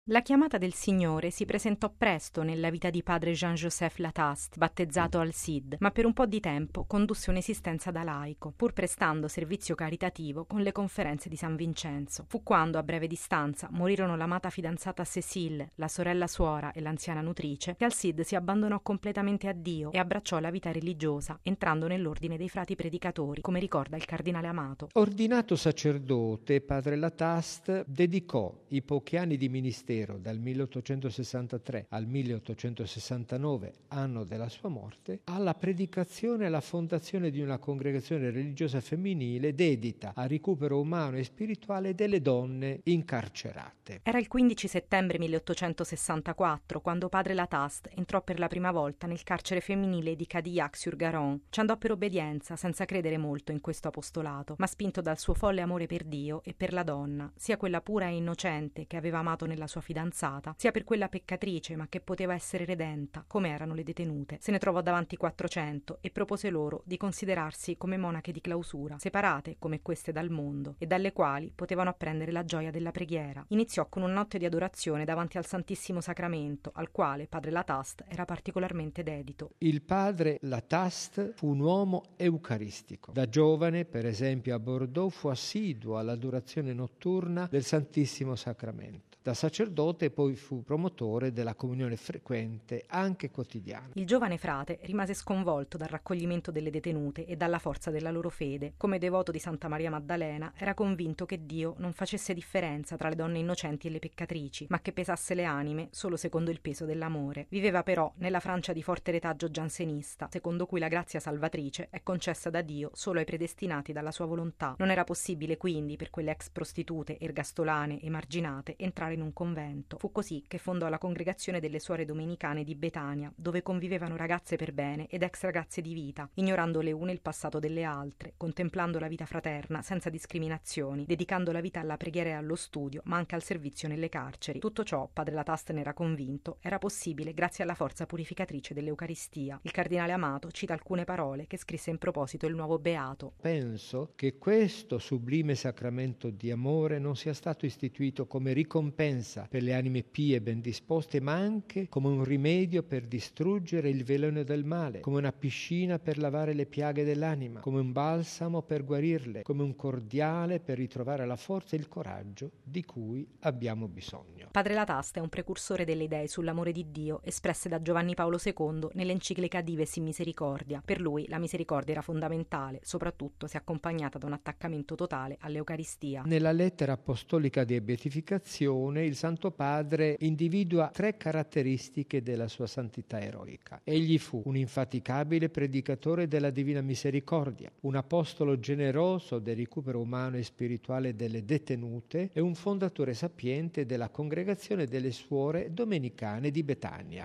La chiamata del Signore si presentò presto nella vita di padre Jean-Joseph Lataste, battezzato Alcide, ma per un po' di tempo condusse un'esistenza da laico, pur prestando servizio caritativo con le conferenze di San Vincenzo. Fu quando, a breve distanza, morirono l'amata fidanzata Cécile, la sorella suora e l'anziana nutrice, che Alcide si abbandonò completamente a Dio e abbracciò la vita religiosa, entrando nell'ordine dei frati predicatori, come ricorda il cardinale Amato. Ordinato sacerdote, padre Lataste dedicò i pochi anni di ministero dal 1863 al 1869, anno della sua morte, alla predicazione e alla fondazione di una congregazione religiosa femminile dedita al recupero umano e spirituale delle donne incarcerate. Era il 15 settembre 1864 quando padre Lataste entrò per la prima volta nel carcere femminile di Cadillac-sur-Garonne. Ci andò per obbedienza, senza credere molto in questo apostolato, ma spinto dal suo folle amore per Dio e per la donna, sia quella pura e innocente che aveva amato nella sua fidanzata, sia per quella peccatrice ma che poteva essere redenta, come erano le detenute. Se ne trovò davanti 400 e propose loro di considerarsi come monache di clausura, separate come queste dal mondo e dalle quali potevano apprendere la gioia della preghiera. Iniziò con una notte di adorazione davanti al Santissimo Sacramento, al quale padre Lataste era particolarmente dedito. Il padre Lataste fu un uomo eucaristico. Da giovane, per esempio a Bordeaux, fu assiduo all'adorazione notturna del Santissimo Sacramento. Da sacerdote poi fu promotore della comunione frequente, anche quotidiana. Il giovane frate rimase sconvolto dal raccoglimento delle detenute e dalla forza della loro fede. Come devoto di Santa Maria Maddalena, era convinto che Dio non facesse differenza tra le donne innocenti e le peccatrici, ma che pesasse le anime solo secondo il peso dell'amore. Viveva però nella Francia di forte retaggio giansenista, secondo cui la grazia salvatrice è concessa da Dio solo ai predestinati dalla sua volontà. Non era possibile quindi per quelle ex prostitute, ergastolane, emarginate entrare in un convento. Fu così che fondò la congregazione delle suore domenicane di Betania, dove convivevano ragazze per bene ed ex ragazze di vita, ignorando le une il passato delle altre, contemplando la vita fraterna senza discriminazioni, dedicando la vita alla preghiera e allo studio, ma anche al servizio nelle carceri. Tutto ciò, padre Lataste ne era convinto, era possibile grazie alla forza purificatrice dell'Eucaristia. Il cardinale Amato cita alcune parole che scrisse in proposito il nuovo beato. Penso che questo sublime sacramento di amore non sia stato istituito come ricompensa per le anime pie e ben disposte, ma anche come un rimedio per distruggere il veleno del male, come una piscina per lavare le piaghe dell'anima, come un balsamo per guarirle, come un cordiale per ritrovare la forza e il coraggio di cui abbiamo bisogno. Padre Lataste è un precursore delle idee sull'amore di Dio espresse da Giovanni Paolo II nell'enciclica Dives in Misericordia. Per lui la misericordia era fondamentale, soprattutto se accompagnata da un attaccamento totale all'Eucaristia. Nella lettera apostolica di beatificazione il Santo Padre individua 3 caratteristiche della sua santità eroica. Egli fu un infaticabile predicatore della Divina Misericordia, un apostolo generoso del recupero umano e spirituale delle detenute e un fondatore sapiente della congregazione delle suore domenicane di Betania.